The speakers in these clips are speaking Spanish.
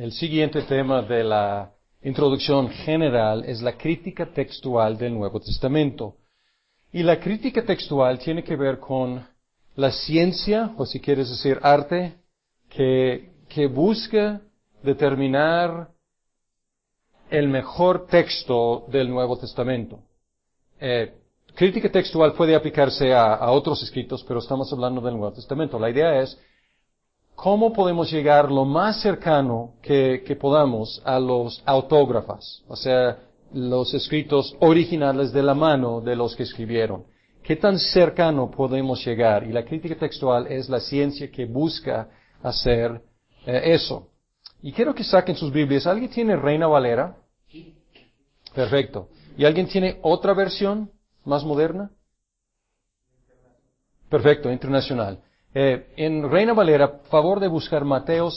El siguiente tema de la introducción general es la crítica textual del Nuevo Testamento. Y la crítica textual tiene que ver con la ciencia, o si quieres decir arte, que busca determinar el mejor texto del Nuevo Testamento. Crítica textual puede aplicarse a otros escritos, pero estamos hablando del Nuevo Testamento. La idea es cómo podemos llegar lo más cercano que podamos a los autógrafos, o sea, los escritos originales de la mano de los que escribieron. ¿Qué tan cercano podemos llegar? Y la crítica textual es la ciencia que busca hacer eso. Y quiero que saquen sus Biblias. ¿Alguien tiene Reina Valera? Perfecto. ¿Y alguien tiene otra versión más moderna? Perfecto, internacional. En Reina Valera, favor de buscar Mateo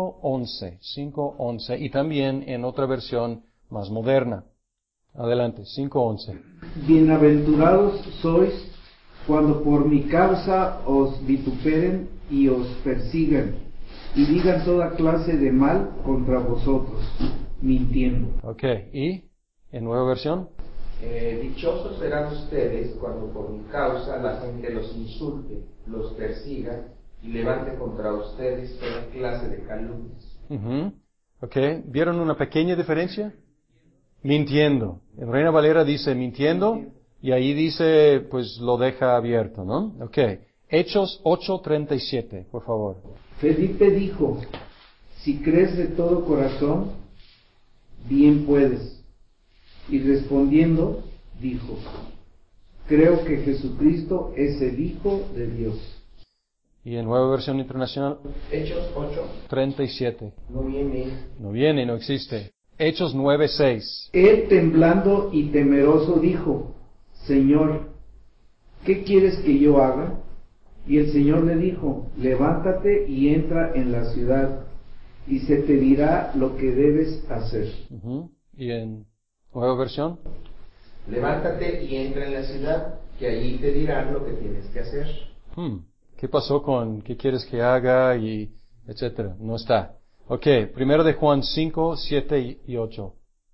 5:11, y también en otra versión más moderna. Adelante, 5:11. Bienaventurados sois cuando por mi causa os vituperen y os persigan y digan toda clase de mal contra vosotros, mintiendo. Ok, ¿y en nueva versión? Dichosos serán ustedes cuando por mi causa la gente los insulte, los persiga y levante contra ustedes toda clase de calumnias. Ok, ¿vieron una pequeña diferencia? Mintiendo. En Reina Valera dice mintiendo y ahí dice, pues lo deja abierto, ¿no? Ok. Hechos 8:37, por favor. Felipe dijo, si crees de todo corazón, bien puedes. Y respondiendo, dijo, creo que Jesucristo es el Hijo de Dios. ¿Y en nueva versión internacional? Hechos 37. No viene, No existe. Hechos 9:6. Él temblando y temeroso dijo, Señor, ¿qué quieres que yo haga? Y el Señor le dijo, levántate y entra en la ciudad, y se te dirá lo que debes hacer. ¿Y en nueva versión? Levántate y entra en la ciudad, que allí te dirán lo que tienes que hacer. ¿Qué pasó con qué quieres que haga y etcétera? No está. Ok, primero de Juan 5:7 y 8.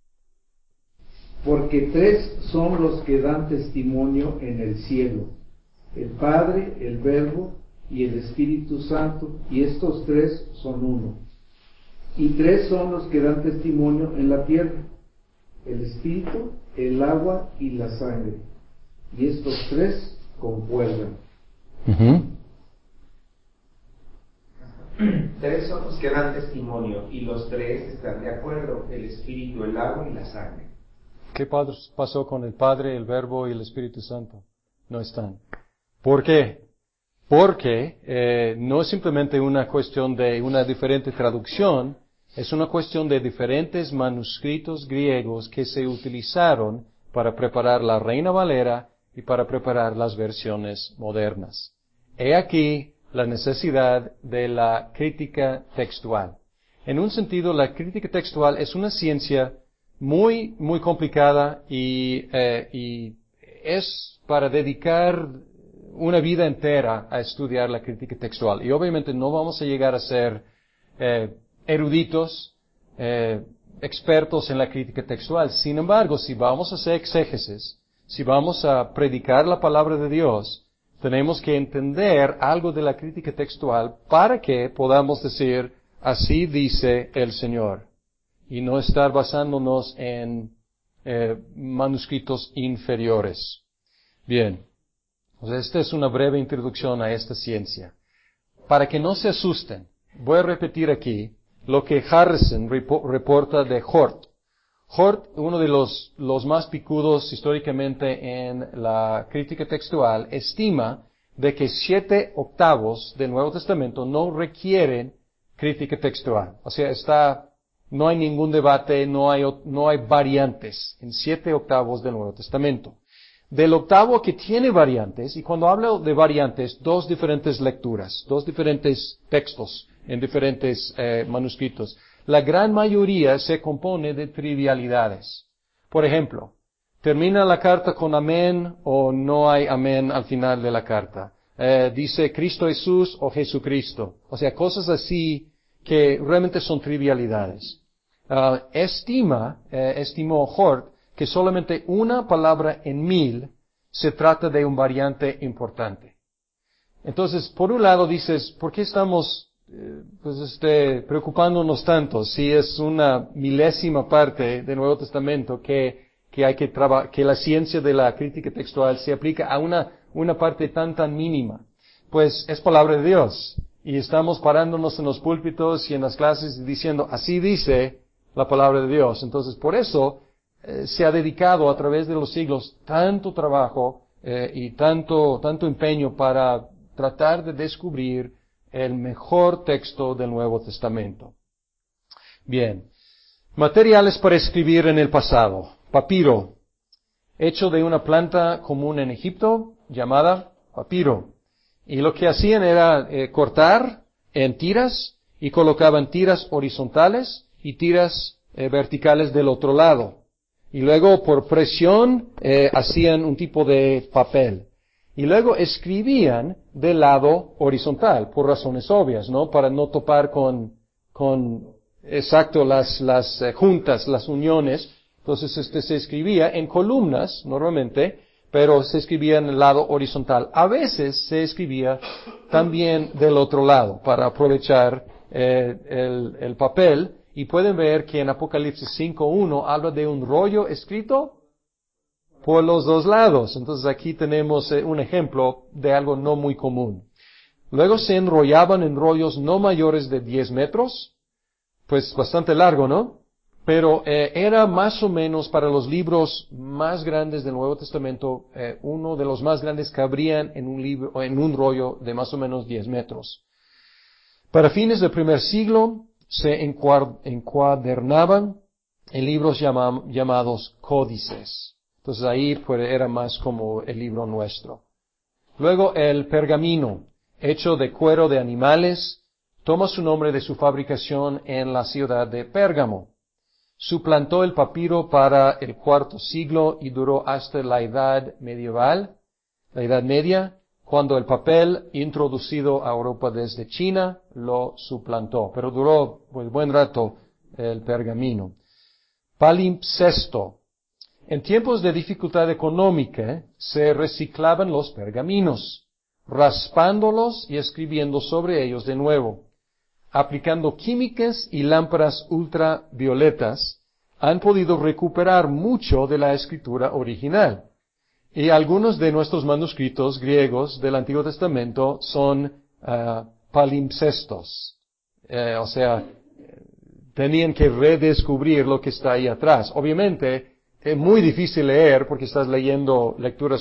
Porque tres son los que dan testimonio en el cielo, el Padre, el Verbo y el Espíritu Santo, y estos tres son uno. Y tres son los que dan testimonio en la tierra, el Espíritu, el agua y la sangre, y estos tres concuerdan. Tres son los que dan testimonio y los tres están de acuerdo, el Espíritu, el agua y la sangre. ¿Qué pasó con el Padre, el Verbo y el Espíritu Santo? No están. ¿Por qué? Porque no es simplemente una cuestión de una diferente traducción, es una cuestión de diferentes manuscritos griegos que se utilizaron para preparar la Reina Valera y para preparar las versiones modernas. He aquí la necesidad de la crítica textual. En un sentido, la crítica textual es una ciencia muy, muy complicada y es para dedicar una vida entera a estudiar la crítica textual. Y obviamente no vamos a llegar a ser eruditos, expertos en la crítica textual. Sin embargo, si vamos a hacer exégesis, si vamos a predicar la palabra de Dios, tenemos que entender algo de la crítica textual para que podamos decir, así dice el Señor, y no estar basándonos en manuscritos inferiores. Bien, pues esta es una breve introducción a esta ciencia. Para que no se asusten, voy a repetir aquí lo que Harrison reporta de Hort. Hort, uno de los más picudos históricamente en la crítica textual, estima de que 7/8 del Nuevo Testamento no requieren crítica textual. O sea, no hay ningún debate, no hay variantes en 7/8 del Nuevo Testamento. Del octavo que tiene variantes, y cuando hablo de variantes, dos diferentes lecturas, dos diferentes textos en diferentes manuscritos. La gran mayoría se compone de trivialidades. Por ejemplo, ¿termina la carta con amén o no hay amén al final de la carta? Dice Cristo Jesús o Jesucristo. O sea, cosas así que realmente son trivialidades. Estimó Hort que solamente una palabra en 1000 se trata de un variante importante. Entonces, por un lado dices, ¿por qué estamos preocupándonos tanto si es una milésima parte del Nuevo Testamento que la ciencia de la crítica textual se aplica a una parte tan mínima? Pues es palabra de Dios. Y estamos parándonos en los púlpitos y en las clases diciendo, así dice la palabra de Dios. Entonces, por eso se ha dedicado a través de los siglos tanto trabajo y tanto empeño para tratar de descubrir el mejor texto del Nuevo Testamento. Bien. Materiales para escribir en el pasado. Papiro, hecho de una planta común en Egipto llamada papiro. Y lo que hacían era cortar en tiras y colocaban tiras horizontales y tiras verticales del otro lado. Y luego por presión hacían un tipo de papel. Y luego escribían del lado horizontal, por razones obvias, ¿no? Para no topar con las juntas, las uniones. Entonces se escribía en columnas, normalmente, pero se escribía en el lado horizontal. A veces se escribía también del otro lado, para aprovechar el papel. Y pueden ver que en Apocalipsis 5:1 habla de un rollo escrito por los dos lados. Entonces aquí tenemos un ejemplo de algo no muy común. Luego se enrollaban en rollos no mayores de 10 metros, pues bastante largo, ¿no? Pero era más o menos para los libros más grandes del Nuevo Testamento, uno de los más grandes cabrían en un rollo de más o menos 10 metros. Para fines del primer siglo se encuadernaban en libros llamados códices. Entonces ahí era más como el libro nuestro. Luego el pergamino, hecho de cuero de animales, toma su nombre de su fabricación en la ciudad de Pérgamo. Suplantó el papiro para el IV siglo y duró hasta la Edad Medieval, la Edad Media, cuando el papel introducido a Europa desde China lo suplantó. Pero duró buen rato el pergamino. Palimpsesto. En tiempos de dificultad económica se reciclaban los pergaminos, raspándolos y escribiendo sobre ellos de nuevo. Aplicando químicas y lámparas ultravioletas, han podido recuperar mucho de la escritura original. Y algunos de nuestros manuscritos griegos del Antiguo Testamento son palimpsestos. Tenían que redescubrir lo que está ahí atrás. Obviamente, es muy difícil leer porque estás leyendo lectura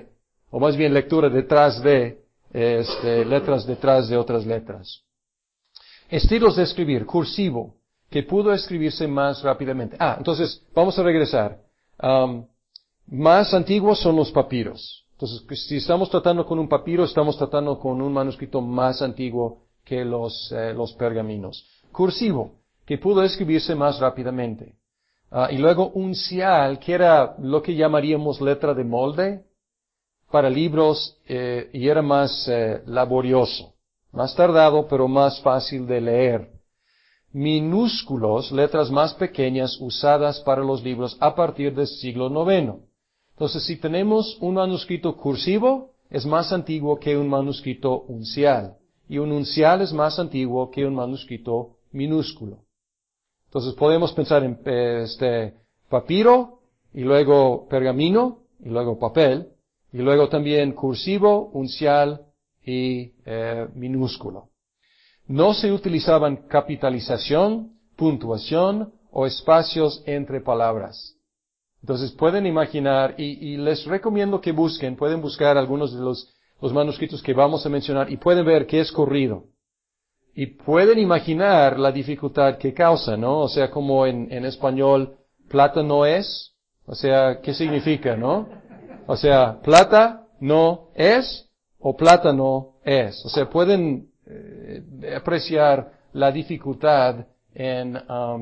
detrás de, letras detrás de otras letras. Estilos de escribir, cursivo, que pudo escribirse más rápidamente. Entonces, vamos a regresar. Más antiguos son los papiros. Entonces, si estamos tratando con un papiro, estamos tratando con un manuscrito más antiguo que los pergaminos. Cursivo, que pudo escribirse más rápidamente. Y luego uncial, que era lo que llamaríamos letra de molde para libros, y era más laborioso. Más tardado, pero más fácil de leer. Minúsculos, letras más pequeñas usadas para los libros a partir del siglo IX. Entonces, si tenemos un manuscrito cursivo, es más antiguo que un manuscrito uncial. Y un uncial es más antiguo que un manuscrito minúsculo. Entonces, podemos pensar en papiro, y luego pergamino, y luego papel, y luego también cursivo, uncial y minúsculo. No se utilizaban capitalización, puntuación o espacios entre palabras. Entonces pueden imaginar, y les recomiendo que pueden buscar algunos de los manuscritos que vamos a mencionar y pueden ver que es corrido. Y pueden imaginar la dificultad que causa, ¿no? O sea, como en español, plata no es, o sea, ¿qué significa, no? O sea, plata no es o plátano es. O sea, pueden apreciar la dificultad en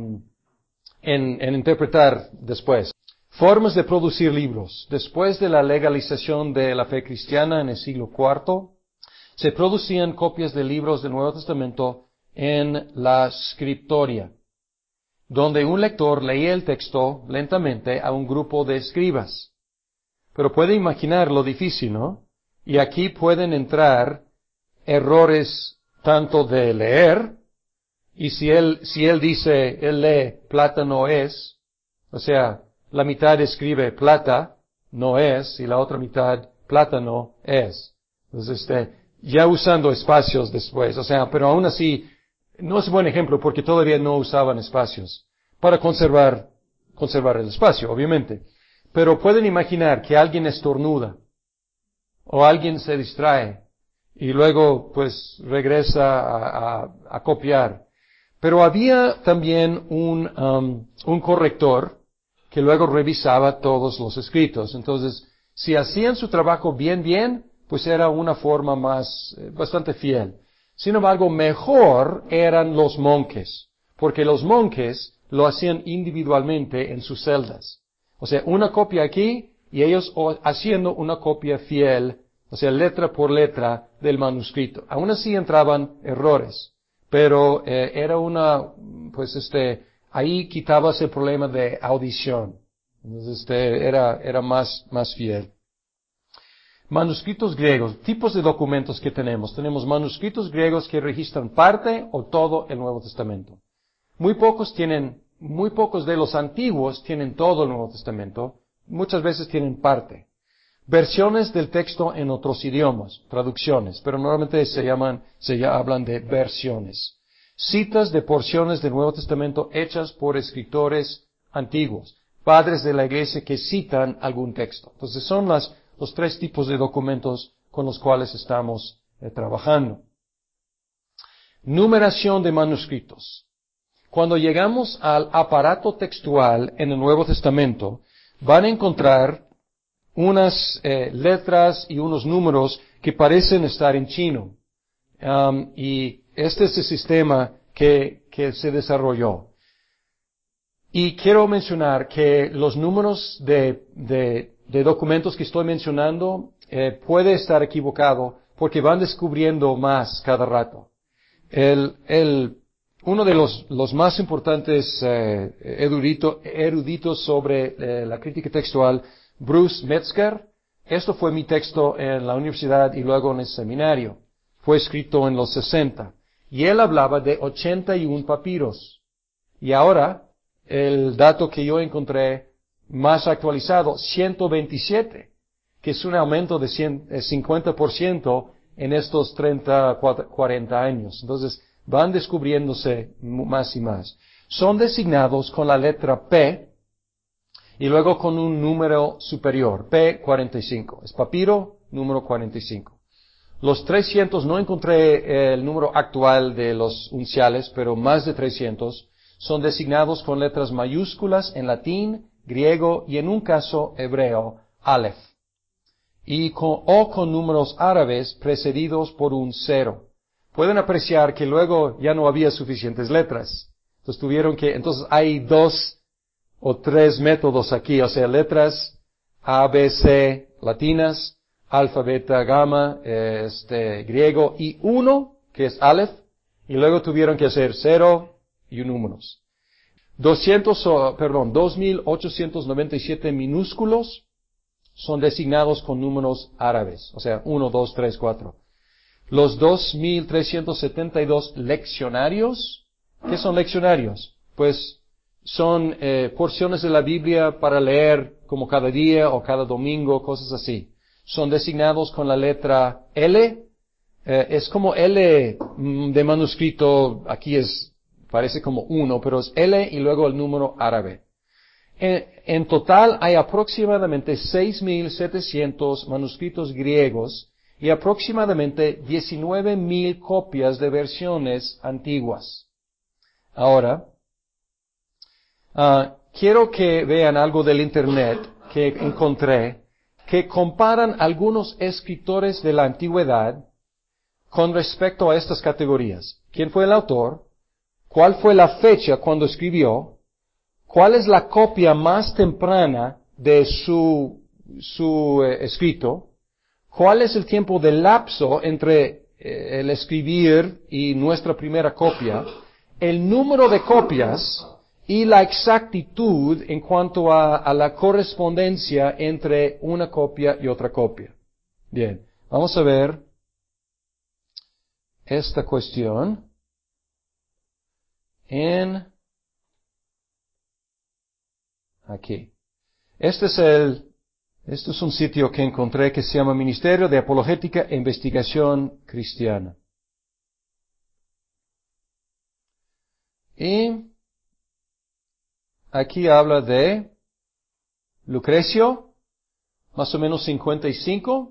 interpretar después. Formas de producir libros. Después de la legalización de la fe cristiana en el siglo IV, se producían copias de libros del Nuevo Testamento en la scriptoria, donde un lector leía el texto lentamente a un grupo de escribas. Pero puede imaginar lo difícil, ¿no? Y aquí pueden entrar errores tanto de leer, y si él dice, él lee plata no es, o sea, la mitad escribe plata no es, y la otra mitad plátano es. Entonces, ya usando espacios después, o sea, pero aún así, no es buen ejemplo porque todavía no usaban espacios para conservar el espacio, obviamente. Pero pueden imaginar que alguien estornuda o alguien se distrae y luego pues regresa a copiar. Pero había también un corrector que luego revisaba todos los escritos. Entonces, si hacían su trabajo bien, pues era una forma bastante fiel. Sin embargo, mejor eran los monjes, porque los monjes lo hacían individualmente en sus celdas. O sea, una copia aquí y ellos haciendo una copia fiel, o sea, letra por letra del manuscrito. Aún así entraban errores, pero era ahí quitabas el problema de audición. Entonces, era más fiel. Manuscritos griegos, tipos de documentos que tenemos. Tenemos manuscritos griegos que registran parte o todo el Nuevo Testamento. Muy pocos de los antiguos tienen todo el Nuevo Testamento. Muchas veces tienen parte. Versiones del texto en otros idiomas, traducciones, pero normalmente se hablan de versiones. Citas de porciones del Nuevo Testamento hechas por escritores antiguos, padres de la iglesia que citan algún texto. Entonces son los tres tipos de documentos con los cuales estamos trabajando. Numeración de manuscritos. Cuando llegamos al aparato textual en el Nuevo Testamento, van a encontrar unas letras y unos números que parecen estar en chino. Y este es el sistema que se desarrolló. Y quiero mencionar que los números de documentos que estoy mencionando puede estar equivocado porque van descubriendo más cada rato. Uno de los más importantes eruditos sobre la crítica textual, Bruce Metzger, esto fue mi texto en la universidad y luego en el seminario. Fue escrito en los 60. Y él hablaba de 81 papiros. Y ahora, el dato que yo encontré más actualizado, 127, que es un aumento de 50% en estos 30, 40 años. Entonces, van descubriéndose más y más. Son designados con la letra P y luego con un número superior, P45. Es papiro, número 45. Los 300, no encontré el número actual de los unciales, pero más de 300, son designados con letras mayúsculas en latín, griego y en un caso hebreo, Aleph. O con números árabes precedidos por un 0. Pueden apreciar que luego ya no había suficientes letras. Entonces hay 2 o 3 métodos aquí, o sea, letras A, B, C latinas, alfa, beta, gamma, griego, y 1, que es Aleph, y luego tuvieron que hacer 0 y números. 2.897 minúsculos son designados con números árabes, o sea, 1, 2, 3, 4. Los 2.372 leccionarios, ¿qué son leccionarios? Pues son porciones de la Biblia para leer como cada día o cada domingo, cosas así. Son designados con la letra L, es como L de manuscrito, aquí parece como 1, pero es L y luego el número árabe. En total hay aproximadamente 6.700 manuscritos griegos y aproximadamente 19.000 copias de versiones antiguas. Ahora, quiero que vean algo del Internet que encontré, que comparan algunos escritores de la antigüedad con respecto a estas categorías. ¿Quién fue el autor? ¿Cuál fue la fecha cuando escribió? ¿Cuál es la copia más temprana de su escrito? ¿Cuál es el tiempo de lapso entre el escribir y nuestra primera copia, el número de copias y la exactitud en cuanto a la correspondencia entre una copia y otra copia. Bien, vamos a ver esta cuestión aquí. Este es un sitio que encontré que se llama Ministerio de Apologética e Investigación Cristiana. Y aquí habla de Lucrecio, más o menos 55.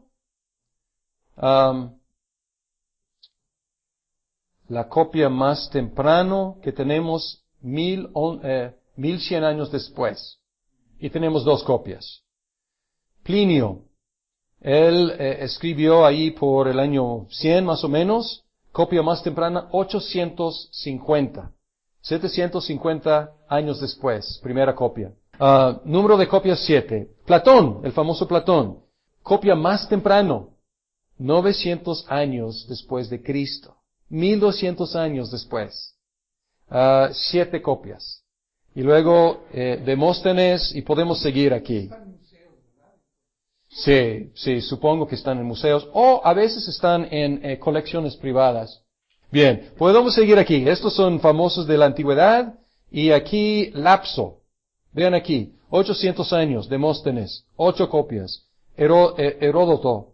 La copia más temprano que tenemos 1100 años después. Y tenemos dos copias. Plinio, él escribió ahí por el año 100 más o menos, copia más temprana 850. 750 años después, primera copia. Número de copias 7. Platón, el famoso Platón, copia más temprano, 900 años después de Cristo. 1200 años después. 7 copias. Y luego Demóstenes, y podemos seguir aquí. Sí, supongo que están en museos, o a veces están en colecciones privadas. Bien, podemos seguir aquí. Estos son famosos de la antigüedad, y aquí Lapso. Vean aquí, 800 años, Demóstenes, 8 copias. Heródoto,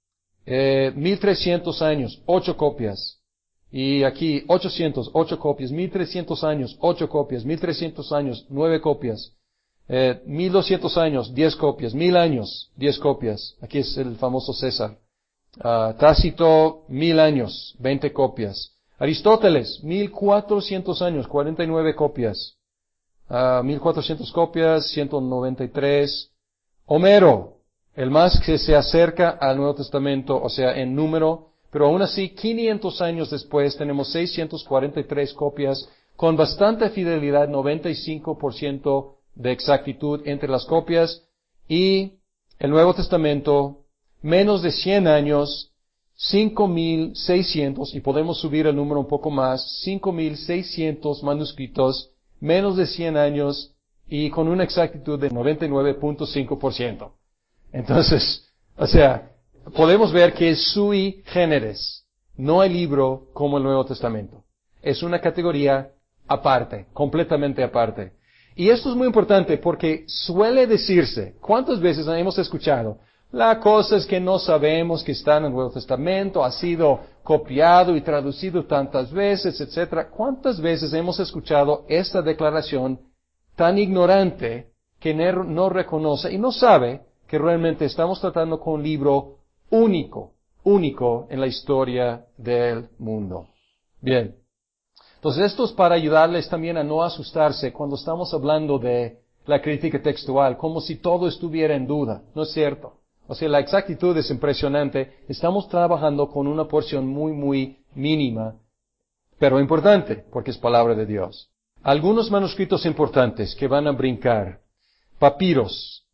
1300 años, 8 copias. Y aquí 800, 8 copias, 1300 años, 8 copias, 1300 años, 9 copias. 1200 años, 10 copias, 1000 años, 10 copias. Aquí es el famoso César. Tácito, 1000 años, 20 copias. Aristóteles, 1400 años, 49 copias. 1400 copias, 193. Homero, el más que se acerca al Nuevo Testamento, o sea, en número, pero aún así, 500 años después, tenemos 643 copias, con bastante fidelidad, 95% de exactitud entre las copias, y el Nuevo Testamento, menos de 100 años, 5,600, y podemos subir el número un poco más, 5,600 manuscritos, menos de 100 años, y con una exactitud de 99.5%. Entonces, o sea, podemos ver que es sui generis. No hay libro como el Nuevo Testamento. Es una categoría aparte, completamente aparte. Y esto es muy importante porque suele decirse, ¿cuántas veces hemos escuchado? La cosa es que no sabemos que está en el Nuevo Testamento, ha sido copiado y traducido tantas veces, etc. ¿Cuántas veces hemos escuchado esta declaración tan ignorante que no reconoce y no sabe que realmente estamos tratando con un libro único en la historia del mundo? Bien. Entonces esto es para ayudarles también a no asustarse cuando estamos hablando de la crítica textual, como si todo estuviera en duda. No es cierto. O sea, la exactitud es impresionante. Estamos trabajando con una porción muy mínima, pero importante, porque es palabra de Dios. Algunos manuscritos importantes que van a brincar. Papiros,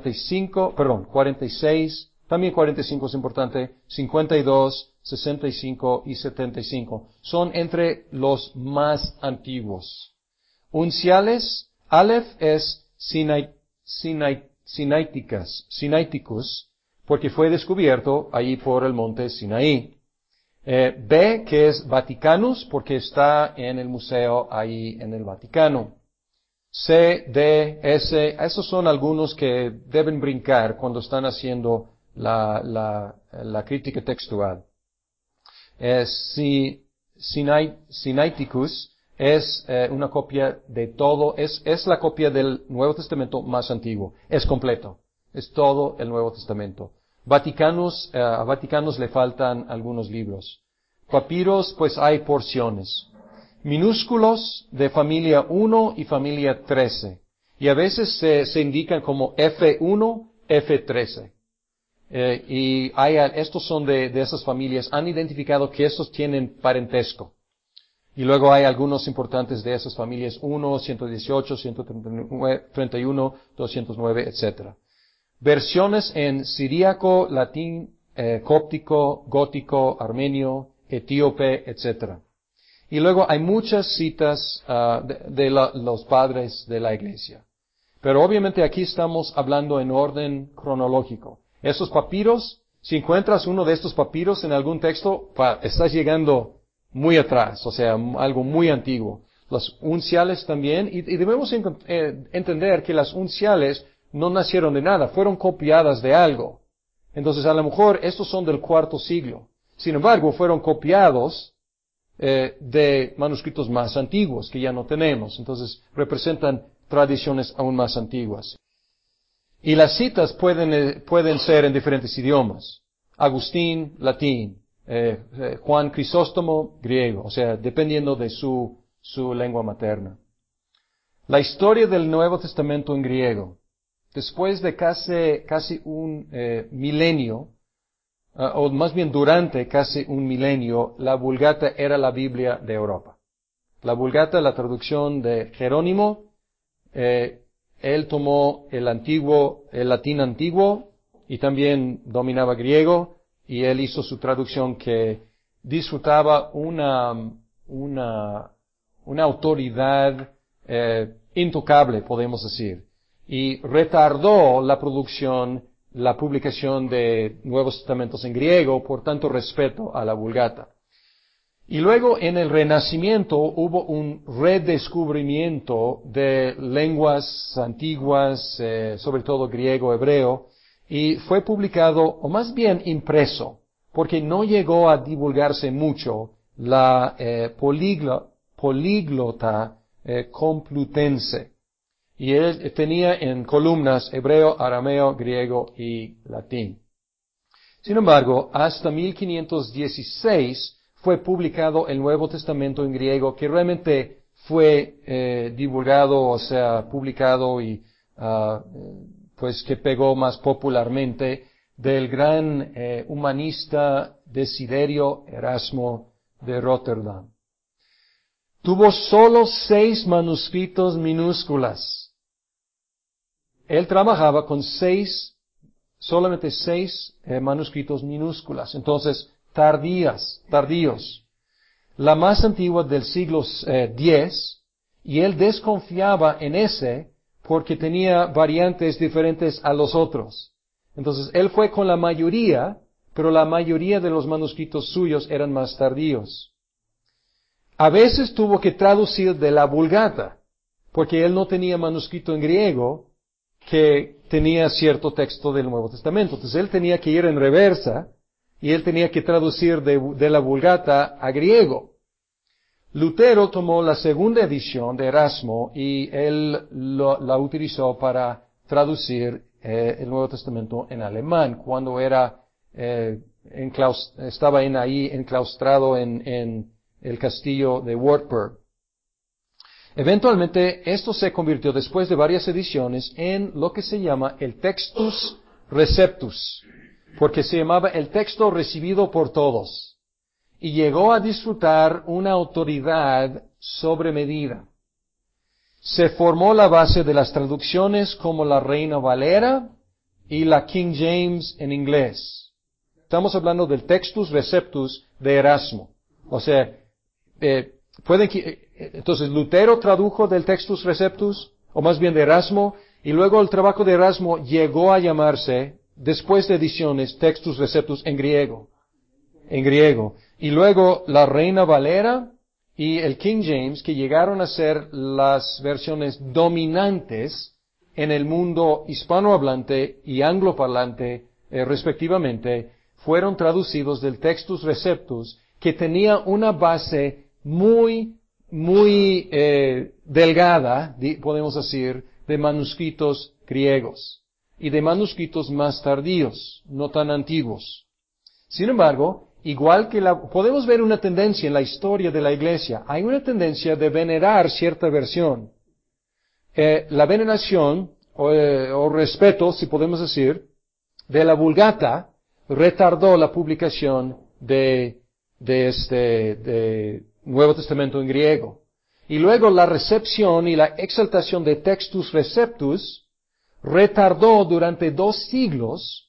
46, también 45 es importante, 52, 65 y 75. Son entre los más antiguos. Unciales, Aleph es Sinaiticus, porque fue descubierto ahí por el monte Sinaí. B, que es Vaticanus, porque está en el museo ahí en el Vaticano. C, D, S, esos son algunos que deben brincar cuando están haciendo la crítica textual. Sinaiticus es una copia de todo, es la copia del Nuevo Testamento más antiguo, es completo, es todo el Nuevo Testamento. Vaticanus, a Vaticanus le faltan algunos libros. Papiros, pues hay porciones. Minúsculos de familia 1 y familia 13. Y a veces se indican como F1, F13. Y estos son de esas familias. Han identificado que estos tienen parentesco. Y luego hay algunos importantes de esas familias 1, 118, 131, 209, etc. Versiones en siríaco, latín, cóptico, gótico, armenio, etíope, etc. Y luego hay muchas citas de los padres de la Iglesia. Pero obviamente aquí estamos hablando en orden cronológico. Esos papiros, si encuentras uno de estos papiros en algún texto, estás llegando muy atrás, o sea, algo muy antiguo. Los unciales también, y debemos entender que las unciales no nacieron de nada, fueron copiadas de algo. Entonces, a lo mejor estos son del IV siglo. Sin embargo, fueron copiados de manuscritos más antiguos que ya no tenemos. Entonces, representan tradiciones aún más antiguas. Y las citas pueden ser en diferentes idiomas. Agustín, latín. Juan Crisóstomo, griego. O sea, dependiendo de su lengua materna. La historia del Nuevo Testamento en griego. Después de casi un milenio, o más bien durante casi un milenio, la Vulgata era la Biblia de Europa. La Vulgata, la traducción de Jerónimo, él tomó el latín antiguo, y también dominaba griego, y él hizo su traducción que disfrutaba una autoridad intocable, podemos decir, y retardó la publicación de Nuevos Testamentos en griego, por tanto respeto a la Vulgata. Y luego en el Renacimiento hubo un redescubrimiento de lenguas antiguas, sobre todo griego, hebreo, y fue publicado, o más bien impreso, porque no llegó a divulgarse mucho la políglota complutense. Y él tenía en columnas hebreo, arameo, griego y latín. Sin embargo, hasta 1516 fue publicado el Nuevo Testamento en griego, que realmente fue divulgado, o sea, publicado y pues que pegó más popularmente, del gran humanista Desiderio Erasmo de Rotterdam. Tuvo solo 6 manuscritos minúsculas. Él trabajaba con solamente 6 manuscritos minúsculas. Entonces, tardíos. La más antigua del siglo X, y él desconfiaba en ese porque tenía variantes diferentes a los otros. Entonces, él fue con la mayoría, pero la mayoría de los manuscritos suyos eran más tardíos. A veces tuvo que traducir de la Vulgata, porque él no tenía manuscrito en griego que tenía cierto texto del Nuevo Testamento. Entonces, él tenía que ir en reversa, y él tenía que traducir de la Vulgata a griego. Lutero tomó la segunda edición de Erasmo y él la utilizó para traducir el Nuevo Testamento en alemán, cuando estaba ahí enclaustrado en el castillo de Wartburg. Eventualmente, esto se convirtió, después de varias ediciones, en lo que se llama el Textus Receptus, porque se llamaba el texto recibido por todos, y llegó a disfrutar una autoridad sobre medida. Se formó la base de las traducciones como la Reina Valera y la King James en inglés. Estamos hablando del Textus Receptus de Erasmo. O sea, entonces Lutero tradujo del Textus Receptus, o más bien de Erasmo, y luego el trabajo de Erasmo llegó a llamarse, después de ediciones, Textus Receptus en griego. Y luego la Reina Valera y el King James, que llegaron a ser las versiones dominantes en el mundo hispanohablante y angloparlante, respectivamente, fueron traducidos del Textus Receptus, que tenía una base muy delgada, podemos decir, de manuscritos griegos y de manuscritos más tardíos, no tan antiguos. Sin embargo, igual que podemos ver una tendencia en la historia de la Iglesia, hay una tendencia de venerar cierta versión. La veneración, o respeto, si podemos decir, de la Vulgata, retardó la publicación de Nuevo Testamento en griego. Y luego la recepción y la exaltación de Textus Receptus retardó durante 2 siglos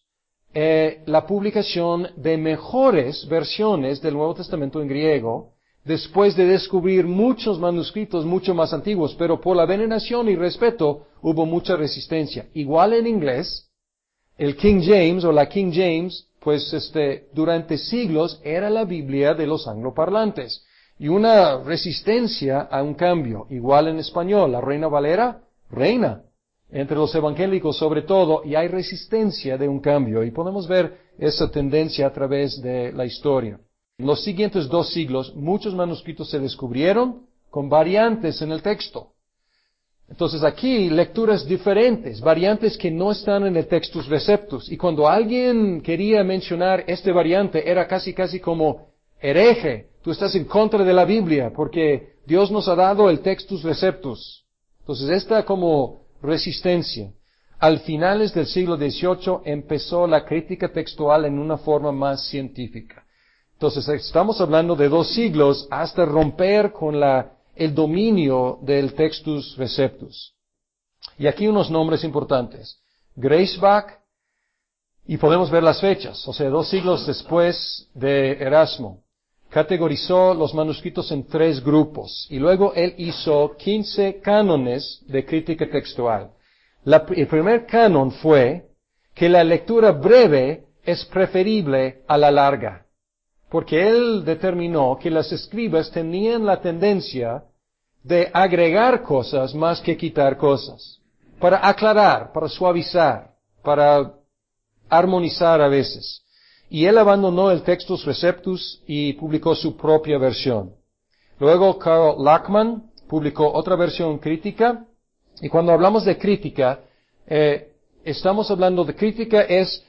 la publicación de mejores versiones del Nuevo Testamento en griego, después de descubrir muchos manuscritos mucho más antiguos, pero por la veneración y respeto hubo mucha resistencia. Igual en inglés, el King James o la King James, pues durante siglos era la Biblia de los angloparlantes. Y una resistencia a un cambio. Igual en español, la Reina Valera, reina. Entre los evangélicos sobre todo, y hay resistencia de un cambio. Y podemos ver esa tendencia a través de la historia. En los siguientes 2 siglos, muchos manuscritos se descubrieron con variantes en el texto. Entonces aquí, lecturas diferentes, variantes que no están en el Textus Receptus. Y cuando alguien quería mencionar este variante, era casi como hereje. Tú estás en contra de la Biblia, porque Dios nos ha dado el Textus Receptus. Entonces esta como resistencia. Al finales del siglo XVIII empezó la crítica textual en una forma más científica. Entonces estamos hablando de 2 siglos hasta romper con el dominio del Textus Receptus. Y aquí unos nombres importantes. Graisbach, y podemos ver las fechas, o sea, 2 siglos después de Erasmo. Categorizó los manuscritos en 3 grupos, y luego él hizo 15 cánones de crítica textual. El primer canon fue que la lectura breve es preferible a la larga, porque él determinó que los escribas tenían la tendencia de agregar cosas más que quitar cosas, para aclarar, para suavizar, para armonizar a veces. Y él abandonó el Textus Receptus y publicó su propia versión. Luego Karl Lachmann publicó otra versión crítica, y cuando hablamos de crítica, estamos hablando de crítica es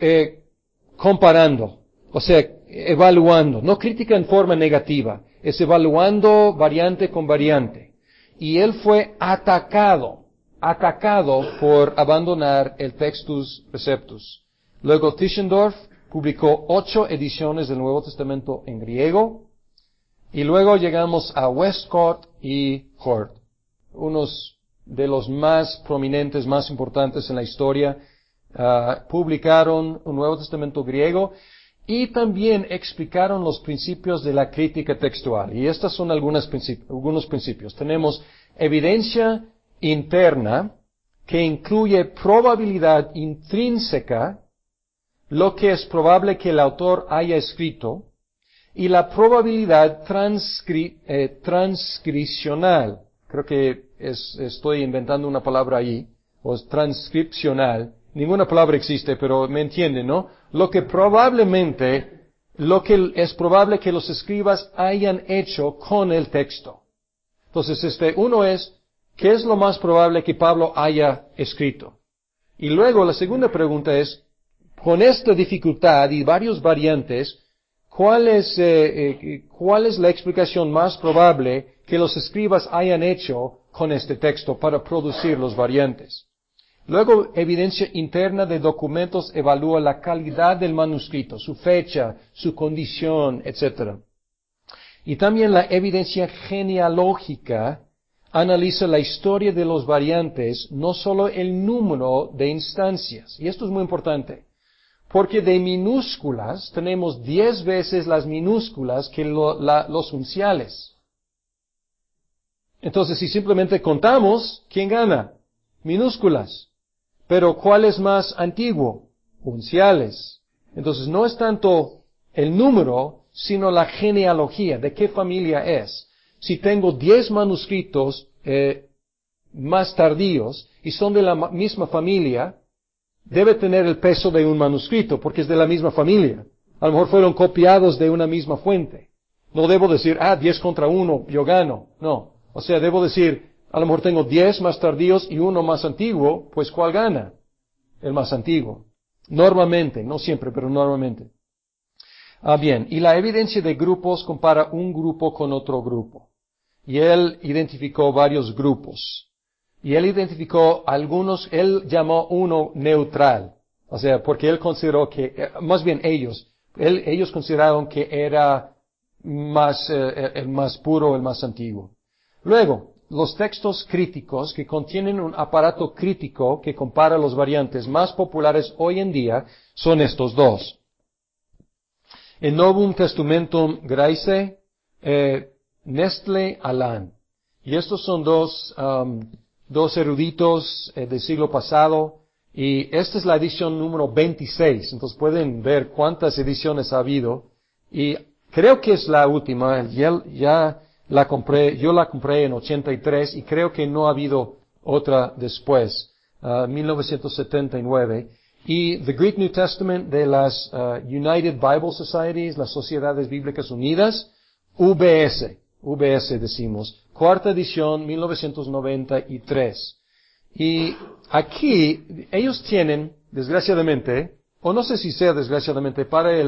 comparando, o sea, evaluando, no crítica en forma negativa, es evaluando variante con variante. Y él fue atacado por abandonar el Textus Receptus. Luego Tischendorf publicó 8 ediciones del Nuevo Testamento en griego, y luego llegamos a Westcott y Hort, unos de los más prominentes, más importantes en la historia. Publicaron un Nuevo Testamento griego, y también explicaron los principios de la crítica textual. Y estos son algunos principios. Tenemos evidencia interna, que incluye probabilidad intrínseca, lo que es probable que el autor haya escrito, y la probabilidad transcripcional. Creo que estoy inventando una palabra ahí, o es transcripcional. Ninguna palabra existe, pero me entienden, ¿no? Lo que es probable que los escribas hayan hecho con el texto. Entonces, uno es, ¿qué es lo más probable que Pablo haya escrito? Y luego la segunda pregunta es, con esta dificultad y varios variantes, ¿cuál es la explicación más probable que los escribas hayan hecho con este texto para producir los variantes? Luego, evidencia interna de documentos evalúa la calidad del manuscrito, su fecha, su condición, etc. Y también la evidencia genealógica analiza la historia de los variantes, no solo el número de instancias. Y esto es muy importante, porque de minúsculas tenemos 10 veces las minúsculas que los unciales. Entonces, si simplemente contamos, ¿quién gana? Minúsculas. Pero ¿cuál es más antiguo? Unciales. Entonces no es tanto el número, sino la genealogía, de qué familia es. Si tengo 10 manuscritos más tardíos y son de la misma familia, debe tener el peso de un manuscrito, porque es de la misma familia. A lo mejor fueron copiados de una misma fuente. No debo decir, 10 contra 1, yo gano. No. O sea, debo decir, a lo mejor tengo 10 más tardíos y uno más antiguo, pues ¿cuál gana? El más antiguo. Normalmente, no siempre, pero normalmente. Bien, y la evidencia de grupos compara un grupo con otro grupo. Y él identificó varios grupos. Y él identificó algunos, él llamó uno neutral. O sea, porque él consideró que, más bien ellos consideraron que era el más puro, el más antiguo. Luego, los textos críticos que contienen un aparato crítico que compara los variantes más populares hoy en día son estos dos. El Novum Testamentum Graece, Nestle Aland. Y estos son dos eruditos del siglo pasado, y esta es la edición número 26, entonces pueden ver cuántas ediciones ha habido, y creo que es la última, yo la compré en 83, y creo que no ha habido otra después, 1979, y The Greek New Testament de las United Bible Societies, las Sociedades Bíblicas Unidas, UBS decimos, cuarta edición, 1993. Y aquí ellos tienen, desgraciadamente, o no sé si sea desgraciadamente,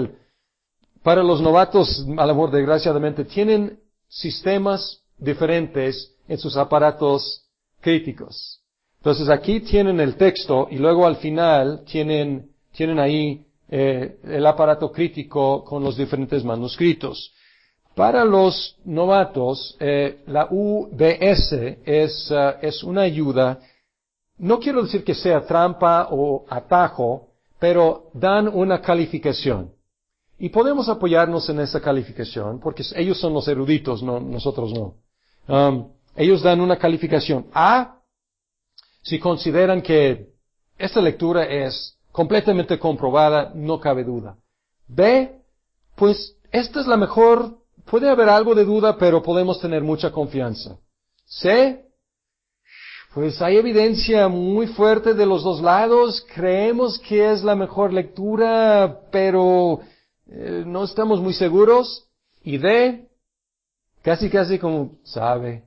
para los novatos, a lo mejor desgraciadamente, tienen sistemas diferentes en sus aparatos críticos. Entonces aquí tienen el texto y luego al final tienen ahí el aparato crítico con los diferentes manuscritos. Para los novatos, la UBS es una ayuda. No quiero decir que sea trampa o atajo, pero dan una calificación. Y podemos apoyarnos en esa calificación, porque ellos son los eruditos, no, nosotros no. Ellos dan una calificación A, si consideran que esta lectura es completamente comprobada, no cabe duda. B, pues esta es la mejor, puede haber algo de duda, pero podemos tener mucha confianza. C, pues hay evidencia muy fuerte de los dos lados, creemos que es la mejor lectura, pero no estamos muy seguros. Y D, casi como sabe.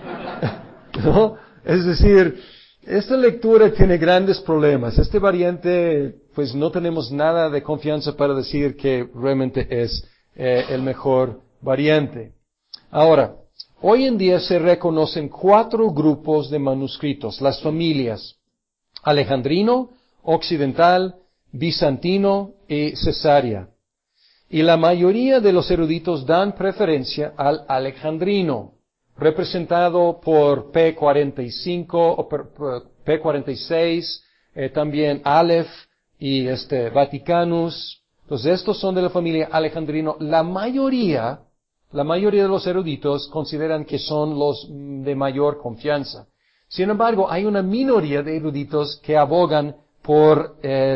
¿No? Es decir, esta lectura tiene grandes problemas. Este variante, pues no tenemos nada de confianza para decir que realmente es el mejor variante. Ahora, hoy en día se reconocen 4 grupos de manuscritos, las familias alejandrino, occidental, bizantino y cesárea. Y la mayoría de los eruditos dan preferencia al alejandrino, representado por P45 o P46, también Aleph y Vaticanus. Entonces estos son de la familia alejandrino. La mayoría de los eruditos consideran que son los de mayor confianza. Sin embargo, hay una minoría de eruditos que abogan por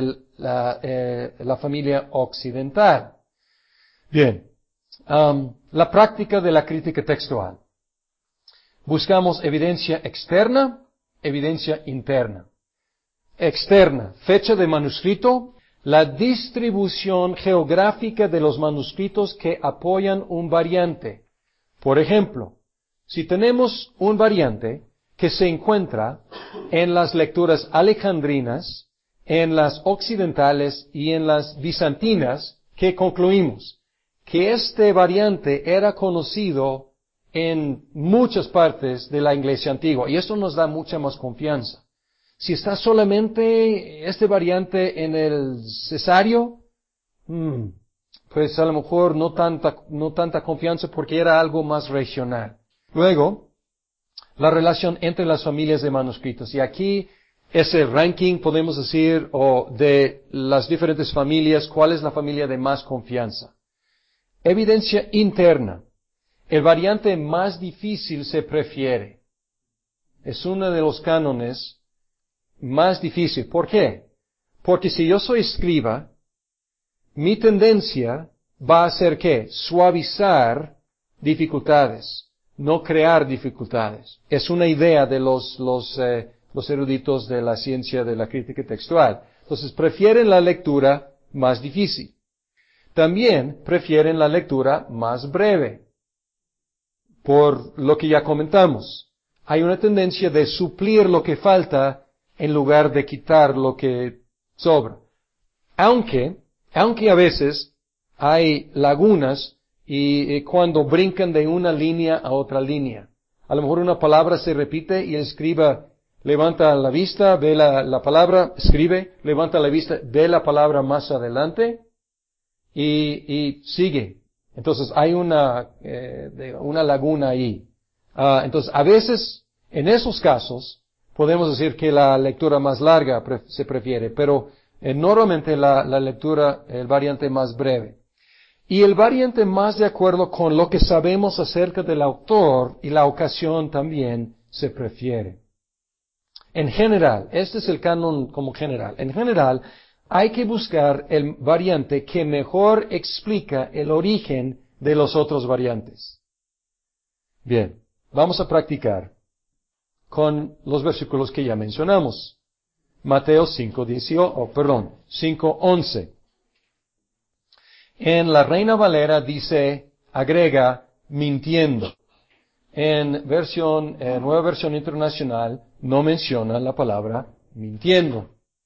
la familia occidental. Bien, la práctica de la crítica textual. Buscamos evidencia externa, evidencia interna. Externa, fecha de manuscrito, la distribución geográfica de los manuscritos que apoyan un variante. Por ejemplo, si tenemos un variante que se encuentra en las lecturas alejandrinas, en las occidentales y en las bizantinas, ¿qué concluimos? Que este variante era conocido en muchas partes de la Iglesia antigua, y esto nos da mucha más confianza. Si está solamente este variante en el cesario, pues a lo mejor no tanta confianza porque era algo más regional. Luego, la relación entre las familias de manuscritos. Y aquí, ese ranking, podemos decir, o de las diferentes familias, ¿cuál es la familia de más confianza? Evidencia interna. El variante más difícil se prefiere. Es uno de los cánones más difícil. ¿Por qué? Porque si yo soy escriba, mi tendencia va a ser ¿qué? Suavizar dificultades, no crear dificultades. Es una idea de los eruditos de la ciencia de la crítica textual. Entonces prefieren la lectura más difícil. También prefieren la lectura más breve. Por lo que ya comentamos, hay una tendencia de suplir lo que falta en lugar de quitar lo que sobra. Aunque a veces hay lagunas y cuando brincan de una línea a otra línea. A lo mejor una palabra se repite y el escriba levanta la vista, ve la palabra, escribe, levanta la vista, ve la palabra más adelante y sigue. Entonces hay una laguna ahí. Entonces a veces En esos casos, podemos decir que la lectura más larga se prefiere, pero normalmente la lectura, el variante más breve. Y el variante más de acuerdo con lo que sabemos acerca del autor y la ocasión también se prefiere. En general, este es el canon como general. En general, hay que buscar el variante que mejor explica el origen de los otros variantes. Bien, vamos a practicar con los versículos que ya mencionamos. Mateo 5:11. En la Reina Valera dice, agrega, mintiendo. En Nueva Versión Internacional, no menciona la palabra mintiendo.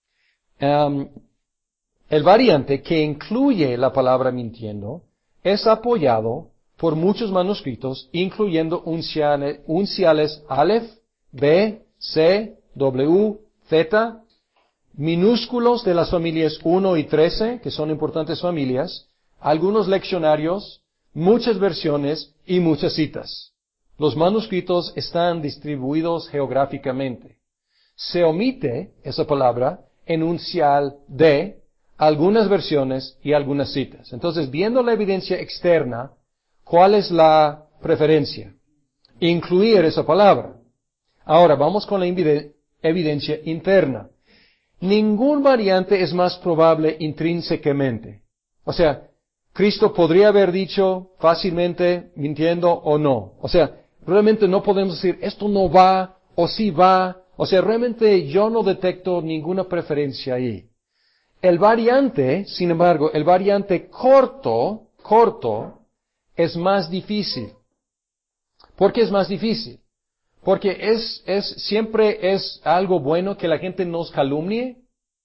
El variante que incluye la palabra mintiendo es apoyado por muchos manuscritos, incluyendo unciales Aleph, B, C, W, Z, minúsculos de las familias 1 y 13, que son importantes familias, algunos leccionarios, muchas versiones y muchas citas. Los manuscritos están distribuidos geográficamente. Se omite esa palabra en uncial D, algunas versiones y algunas citas. Entonces, viendo la evidencia externa, ¿cuál es la preferencia? Incluir esa palabra. Ahora, vamos con la evidencia interna. Ningún variante es más probable intrínsecamente. O sea, Cristo podría haber dicho fácilmente, mintiendo o no. O sea, realmente no podemos decir, esto no va o sí va. O sea, realmente yo no detecto ninguna preferencia ahí. El variante, sin embargo, el variante corto, es más difícil. ¿Por qué es más difícil? Porque siempre es algo bueno que la gente nos calumnie.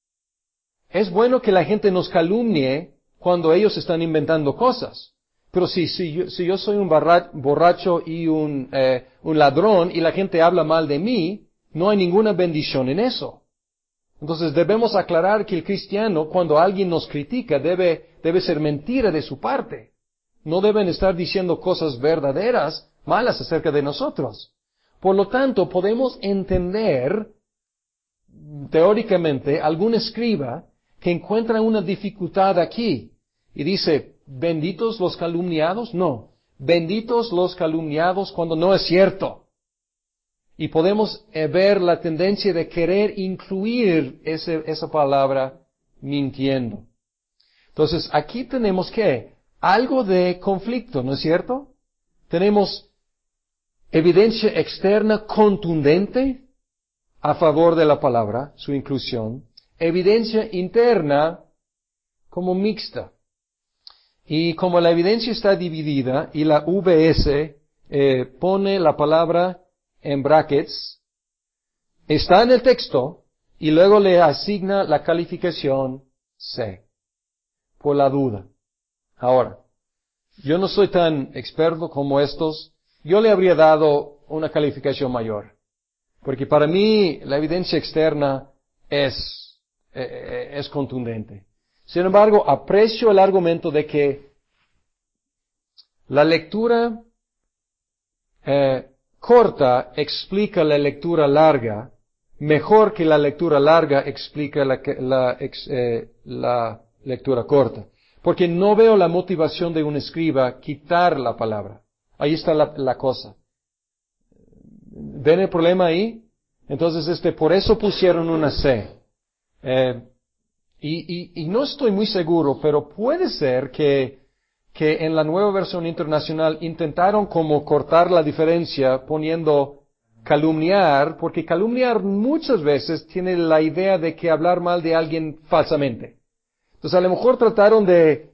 Es bueno que la gente nos calumnie cuando ellos están inventando cosas. Pero si yo soy un borracho y un ladrón y la gente habla mal de mí, no hay ninguna bendición en eso. Entonces debemos aclarar que el cristiano, cuando alguien nos critica, debe ser mentira de su parte. No deben estar diciendo cosas verdaderas, malas acerca de nosotros. Por lo tanto, podemos entender, teóricamente, algún escriba que encuentra una dificultad aquí y dice, ¿benditos los calumniados? No. Benditos los calumniados cuando no es cierto. Y podemos ver la tendencia de querer incluir esa palabra mintiendo. Entonces, aquí tenemos algo de conflicto, ¿no es cierto? Tenemos evidencia externa contundente a favor de la palabra, su inclusión. Evidencia interna como mixta. Y como la evidencia está dividida y la VS pone la palabra en brackets, está en el texto y luego le asigna la calificación C, por la duda. Ahora, yo no soy tan experto como estos, yo le habría dado una calificación mayor, porque para mí la evidencia externa es contundente. Sin embargo, aprecio el argumento de que la lectura corta explica la lectura larga mejor que la lectura larga explica la lectura corta. Porque no veo la motivación de un escriba quitar la palabra. Ahí está la cosa. ¿Ven el problema ahí? Entonces, por eso pusieron una C. Y no estoy muy seguro, pero puede ser que en la Nueva Versión Internacional intentaron como cortar la diferencia poniendo calumniar, porque calumniar muchas veces tiene la idea de que hablar mal de alguien falsamente. Entonces a lo mejor trataron de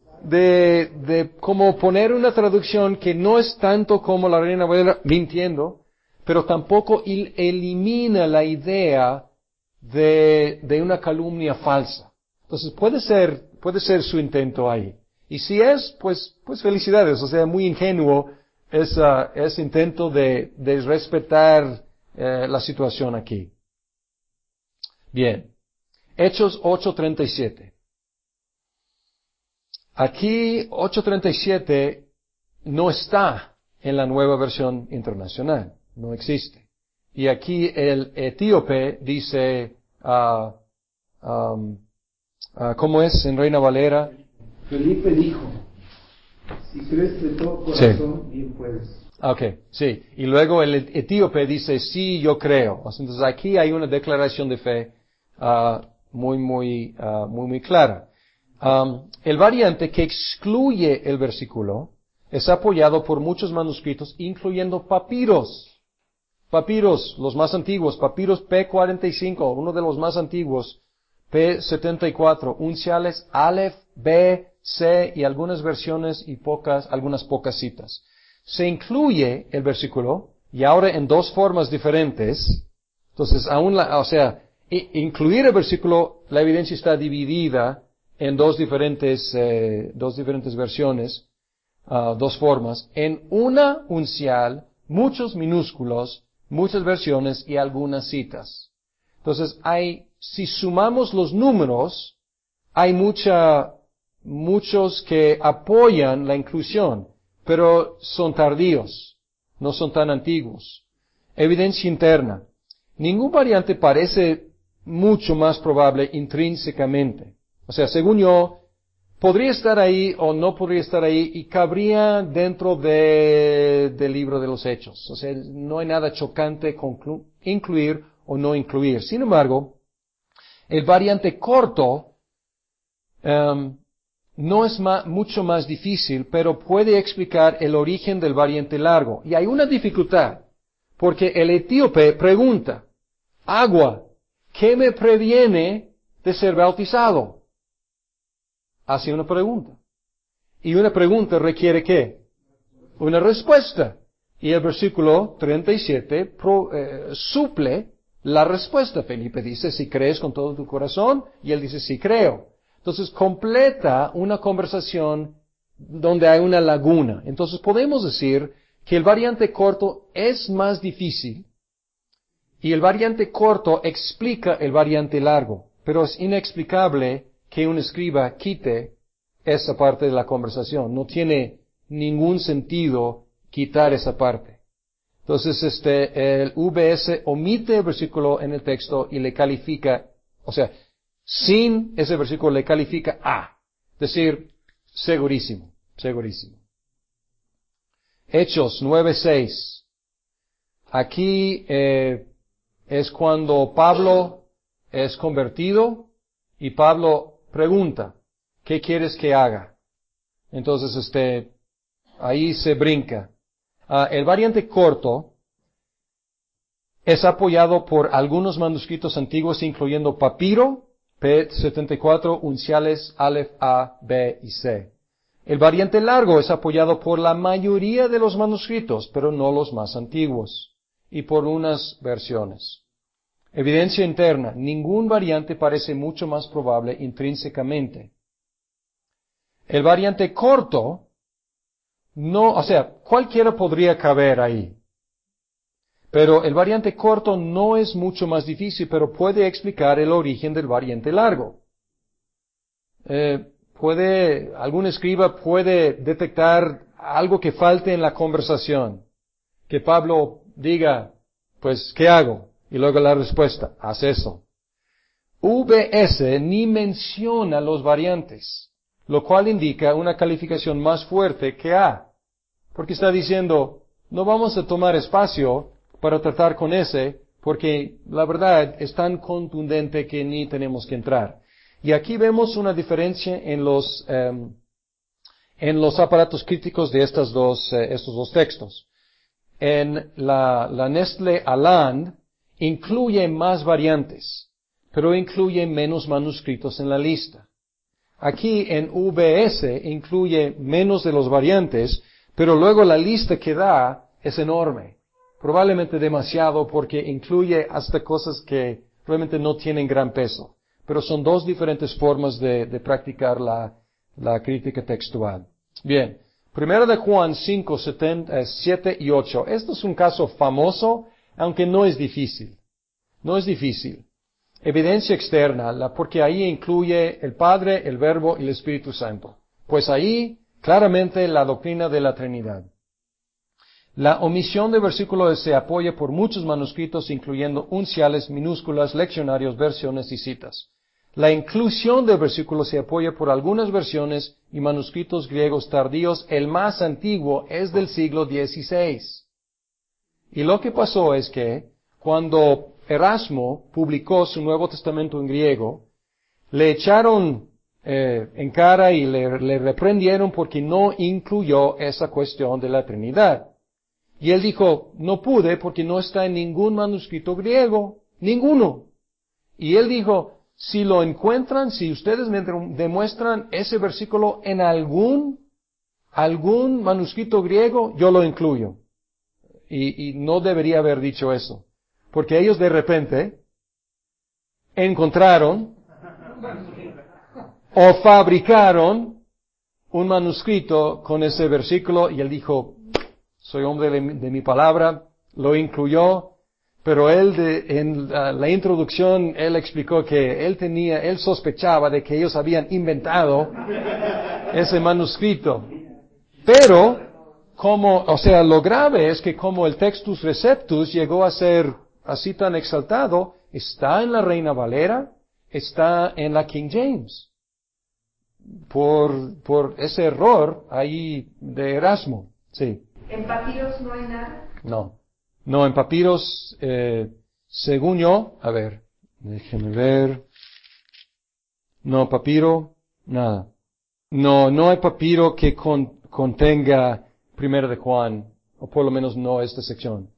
como poner una traducción que no es tanto como la Reina Valera mintiendo, pero tampoco elimina la idea de una calumnia falsa. Entonces puede ser su intento ahí. Y si es, pues felicidades, o sea, muy ingenuo ese intento de respetar la situación aquí. Bien. Hechos 8:37. Aquí 8:37 no está en la Nueva Versión Internacional, no existe. Y aquí el etíope dice, ¿cómo es en Reina Valera? Felipe dijo, si crees de todo corazón, bien puedes. Okay, sí. Y luego el etíope dice, sí, yo creo. Entonces aquí hay una declaración de fe muy clara. El variante que excluye el versículo es apoyado por muchos manuscritos, incluyendo papiros. Papiros, los más antiguos, papiros P45, uno de los más antiguos, P74, unciales Aleph, B, C y algunas versiones y algunas pocas citas. Se incluye el versículo y ahora en dos formas diferentes. Entonces, incluir el versículo, la evidencia está dividida en dos diferentes versiones, dos formas. En una uncial, muchos minúsculos, muchas versiones y algunas citas. Entonces, si sumamos los números, hay muchos que apoyan la inclusión, pero son tardíos, no son tan antiguos. Evidencia interna. Ningún variante parece mucho más probable intrínsecamente. O sea, según yo, podría estar ahí o no podría estar ahí y cabría dentro del libro de los Hechos. O sea, no hay nada chocante con incluir o no incluir. Sin embargo, el variante corto no es mucho más difícil, pero puede explicar el origen del variante largo. Y hay una dificultad, porque el etíope pregunta, agua, ¿qué me previene de ser bautizado? Hace una pregunta. Y una pregunta requiere ¿qué? Una respuesta. Y el versículo 37 suple la respuesta. Felipe dice, si crees con todo tu corazón, y él dice, sí creo. Entonces completa una conversación donde hay una laguna. Entonces podemos decir que el variante corto es más difícil y el variante corto explica el variante largo, pero es inexplicable que un escriba quite esa parte de la conversación. No tiene ningún sentido quitar esa parte. Entonces el VS omite el versículo en el texto y le califica, o sea, sin ese versículo le califica A. Es decir, segurísimo. Hechos 9:6. Aquí es cuando Pablo es convertido y Pablo pregunta, ¿qué quieres que haga? Entonces ahí se brinca. El variante corto es apoyado por algunos manuscritos antiguos, incluyendo papiro, P74, unciales, Aleph, A, B y C. El variante largo es apoyado por la mayoría de los manuscritos, pero no los más antiguos, y por unas versiones. Evidencia interna. Ningún variante parece mucho más probable intrínsecamente. El variante corto, cualquiera podría caber ahí. Pero el variante corto no es mucho más difícil, pero puede explicar el origen del variante largo. Algún escriba puede detectar algo que falte en la conversación. Que Pablo diga, pues, ¿qué hago? Y luego la respuesta, haz eso. VS ni menciona los variantes, lo cual indica una calificación más fuerte que A. Porque está diciendo, no vamos a tomar espacio para tratar con ese, porque la verdad es tan contundente que ni tenemos que entrar. Y aquí vemos una diferencia en los aparatos críticos de estos dos textos. En la Nestle Aland incluye más variantes, pero incluye menos manuscritos en la lista. Aquí en VS incluye menos de los variantes, pero luego la lista que da es enorme. Probablemente demasiado porque incluye hasta cosas que realmente no tienen gran peso. Pero son dos diferentes formas de practicar la crítica textual. Bien, Primera de Juan 5, 7 y 8. Esto es un caso famoso, aunque no es difícil. No es difícil. Evidencia externa, porque ahí incluye el Padre, el Verbo y el Espíritu Santo. Pues ahí, claramente, la doctrina de la Trinidad. La omisión de versículos se apoya por muchos manuscritos, incluyendo unciales, minúsculas, leccionarios, versiones y citas. La inclusión de versículos se apoya por algunas versiones y manuscritos griegos tardíos. El más antiguo es del siglo XVI. Y lo que pasó es que cuando Erasmo publicó su Nuevo Testamento en griego, le echaron en cara y le reprendieron porque no incluyó esa cuestión de la Trinidad. Y él dijo, no pude porque no está en ningún manuscrito griego, ninguno. Y él dijo, si lo encuentran, si ustedes me demuestran ese versículo en algún manuscrito griego, yo lo incluyo. Y no debería haber dicho eso. Porque ellos de repente encontraron o fabricaron un manuscrito con ese versículo y él dijo, soy hombre de mi palabra, lo incluyó, pero en la introducción él explicó que él sospechaba de que ellos habían inventado ese manuscrito. Pero, lo grave es que como el Textus Receptus llegó a ser así tan exaltado, está en la Reina Valera, está en la King James. Por ese error ahí de Erasmo, sí. ¿En papiros no hay nada? No, en papiros, según yo, a ver, déjenme ver. No, papiro, nada. No hay papiro que contenga Primera de Juan, o por lo menos no esta sección.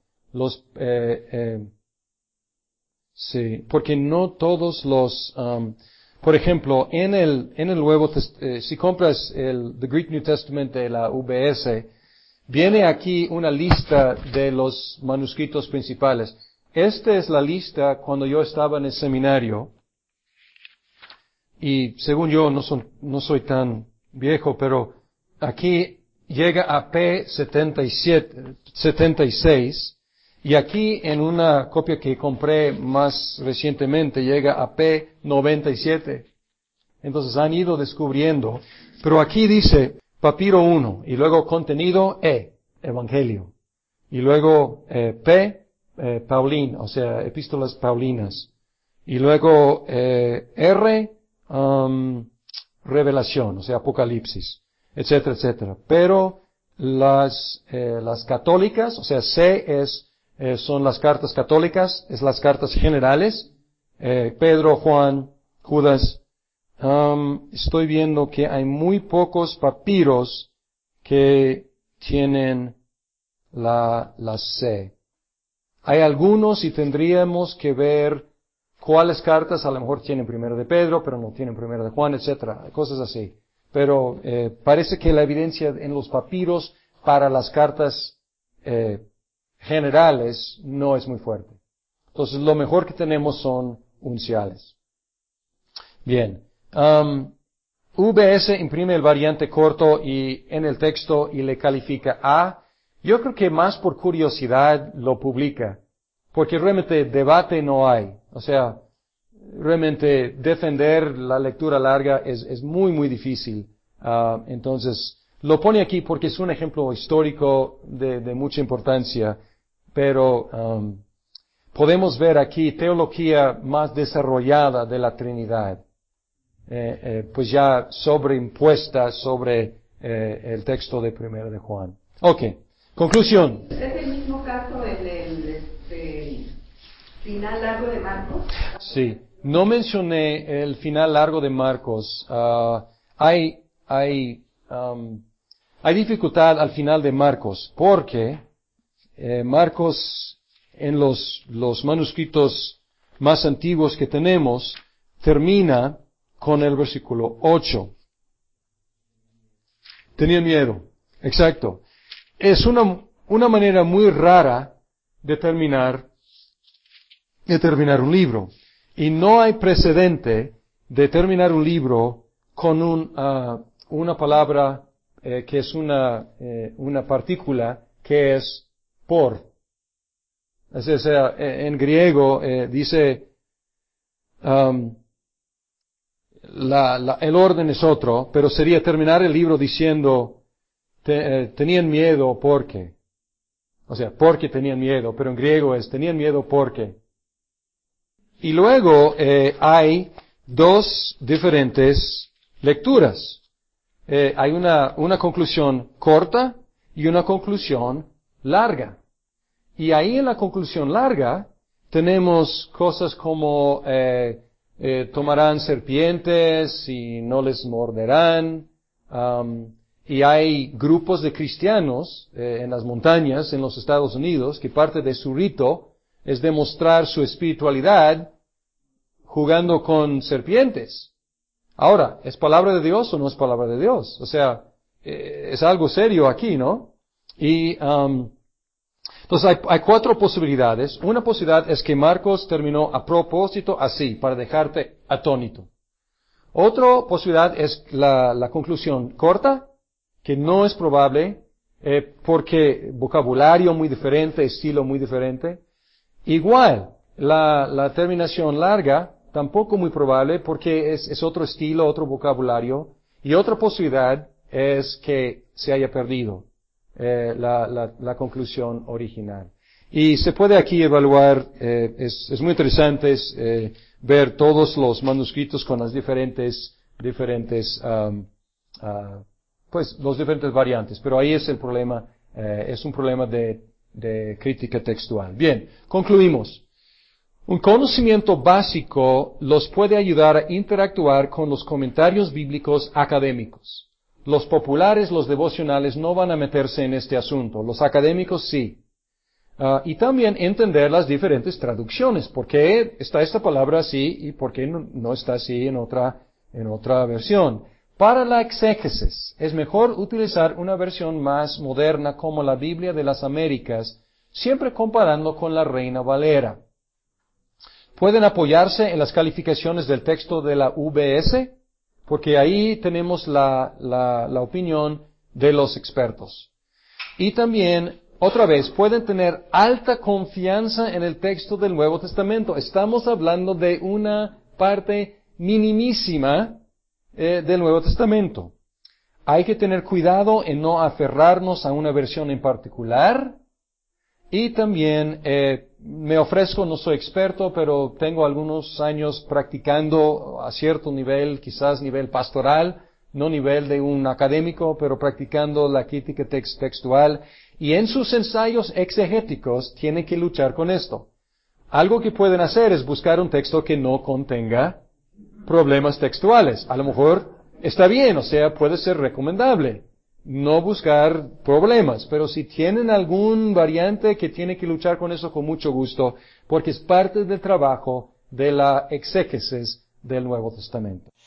Sí, porque no todos por ejemplo, en el Nuevo si compras The Greek New Testament de la UBS, viene aquí una lista de los manuscritos principales. Esta es la lista cuando yo estaba en el seminario. Y según yo, no soy tan viejo, pero aquí llega a P76, y aquí en una copia que compré más recientemente llega a P97. Entonces han ido descubriendo, pero aquí dice papiro 1, y luego contenido Evangelio, y luego Paulín, o sea, epístolas paulinas, y luego R, revelación, o sea, Apocalipsis, etcétera, etcétera. Pero las católicas, o sea, son las cartas católicas, es las cartas generales, Pedro, Juan, Judas. Estoy viendo que hay muy pocos papiros que tienen la C. Hay algunos y tendríamos que ver cuáles cartas a lo mejor tienen Primera de Pedro, pero no tienen Primera de Juan, etcétera, cosas así. Pero parece que la evidencia en los papiros para las cartas generales no es muy fuerte. Entonces lo mejor que tenemos son unciales. Bien. VS imprime el variante corto y en el texto y le califica A. Yo creo que más por curiosidad lo publica, porque realmente debate no hay. O sea, realmente defender la lectura larga es muy, muy difícil. Entonces, lo pone aquí porque es un ejemplo histórico de mucha importancia, pero podemos ver aquí teología más desarrollada de la Trinidad. Pues ya sobreimpuesta sobre el texto de Primera de Juan. Ok, conclusión. ¿Es el mismo caso en el final largo de Marcos? Sí, no mencioné el final largo de Marcos. Hay dificultad al final de Marcos, porque Marcos en los manuscritos más antiguos que tenemos termina con el versículo 8. Tenía miedo. Exacto. Es una manera muy rara de terminar un libro. Y no hay precedente de terminar un libro con una palabra que es una partícula que es por. O sea, en griego dice el orden es otro, pero sería terminar el libro diciendo tenían miedo porque. O sea, porque tenían miedo, pero en griego es tenían miedo porque. Y luego hay dos diferentes lecturas. Hay una conclusión corta y una conclusión larga. Y ahí en la conclusión larga tenemos cosas como tomarán serpientes y no les morderán. Y hay grupos de cristianos en las montañas en los Estados Unidos que parte de su rito es demostrar su espiritualidad jugando con serpientes. Ahora, ¿es palabra de Dios o no es palabra de Dios? O sea, es algo serio aquí, ¿no? Y entonces hay cuatro posibilidades. Una posibilidad es que Marcos terminó a propósito así, para dejarte atónito. Otra posibilidad es la conclusión corta, que no es probable, porque vocabulario muy diferente, estilo muy diferente. Igual, la terminación larga, tampoco muy probable, porque es otro estilo, otro vocabulario. Y otra posibilidad es que se haya perdido la conclusión original. Y se puede aquí evaluar, es muy interesante ver todos los manuscritos con las diferentes pues los diferentes variantes, pero ahí es el problema, es un problema de crítica textual. Bien, concluimos. Un conocimiento básico los puede ayudar a interactuar con los comentarios bíblicos académicos. Los populares, los devocionales no van a meterse en este asunto, los académicos sí. Y también entender las diferentes traducciones. ¿Por qué está esta palabra así y por qué no está así en otra versión? Para la exégesis, es mejor utilizar una versión más moderna como la Biblia de las Américas, siempre comparando con la Reina Valera. Pueden apoyarse en las calificaciones del texto de la VS, porque ahí tenemos la opinión de los expertos. Y también, otra vez, pueden tener alta confianza en el texto del Nuevo Testamento. Estamos hablando de una parte minimísima del Nuevo Testamento. Hay que tener cuidado en no aferrarnos a una versión en particular. Y también me ofrezco, no soy experto, pero tengo algunos años practicando a cierto nivel, quizás nivel pastoral, no nivel de un académico, pero practicando la crítica textual. Y en sus ensayos exegéticos tienen que luchar con esto. Algo que pueden hacer es buscar un texto que no contenga problemas textuales. A lo mejor está bien, o sea, puede ser recomendable no buscar problemas, pero si tienen algún variante que tiene que luchar con eso con mucho gusto, porque es parte del trabajo de la exégesis del Nuevo Testamento.